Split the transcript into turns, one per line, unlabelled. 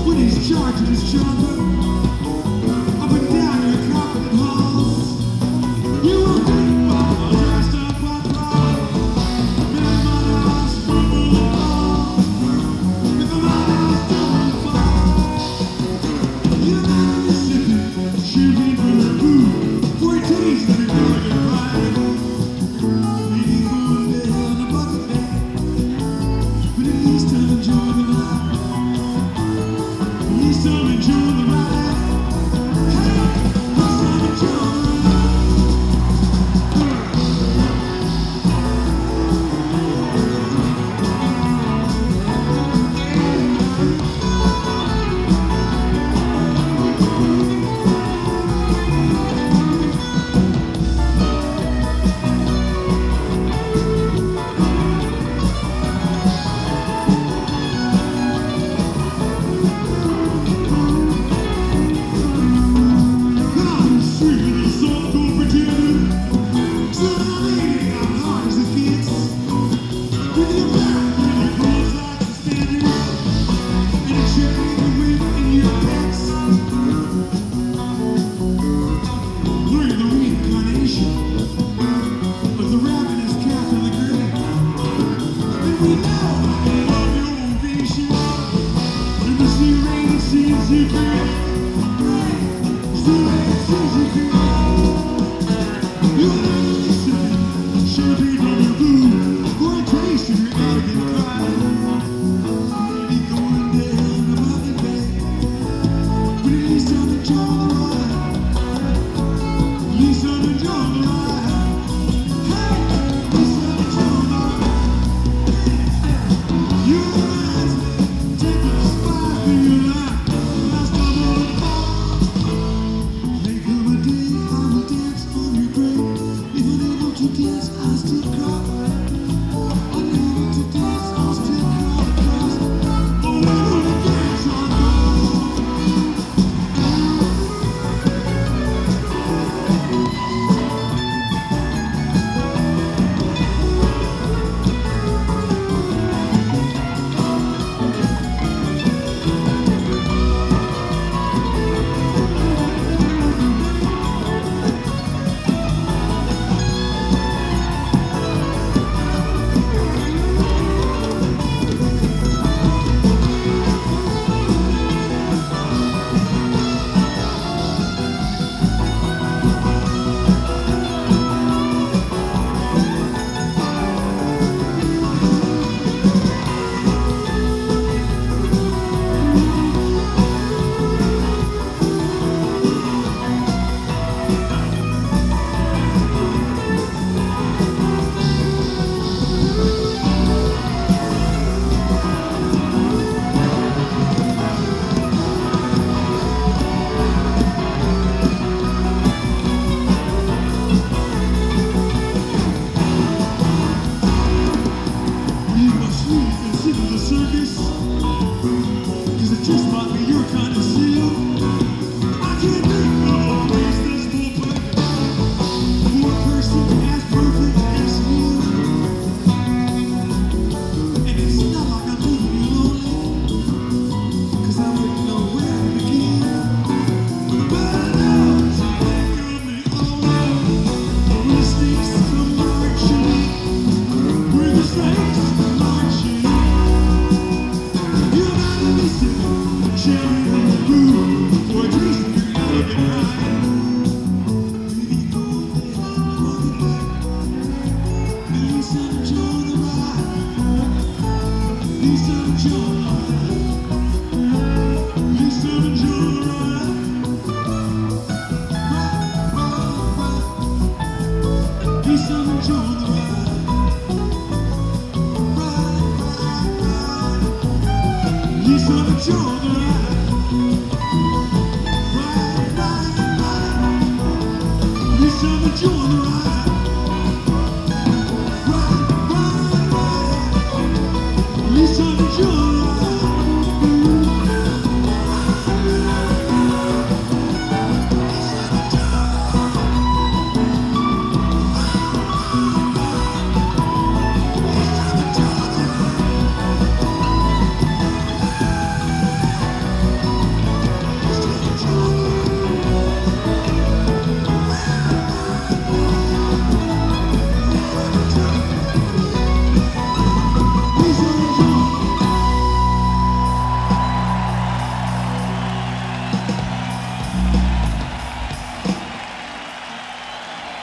when he's charging his chopper up and down your carpeted halls. You were beaten by dressed up by pride, many mother's football ball, with the mother's double fall. You never Mississippi, shooting for the food, for it tastes to be good and right. Leading one day on a bucket day, but at least I'm enjoying the ride. At least I'm enjoying the ride. Hey, at least I'm enjoying the ride. I'm sweet little soft gold pretender, so I'm hard as it gets. With your back and your clothes like suspenders, and a cherry whip in your pants. Look at the reincarnation of the ravenous cat of the grave. And we know I love your ovation, and the sea rain sees you great. Sea rain sees you great. You never listen, should be no blue, for a taste of your arrogant pride. Maybe going down the bucket bay, but at least I'm enjoying the ride. At least I'm enjoying the ride. Hey, at least I'm enjoying the ride. You reminds me, take a spy for your life. Last time on the ball. Make of a day, I will dance on your grave. If unable to dance, I'll still cry. Unable to dance, I'll still cry. 'Cause unable to dance, I'll go. You must leave and sit in the circus, 'cause it just might be your kind of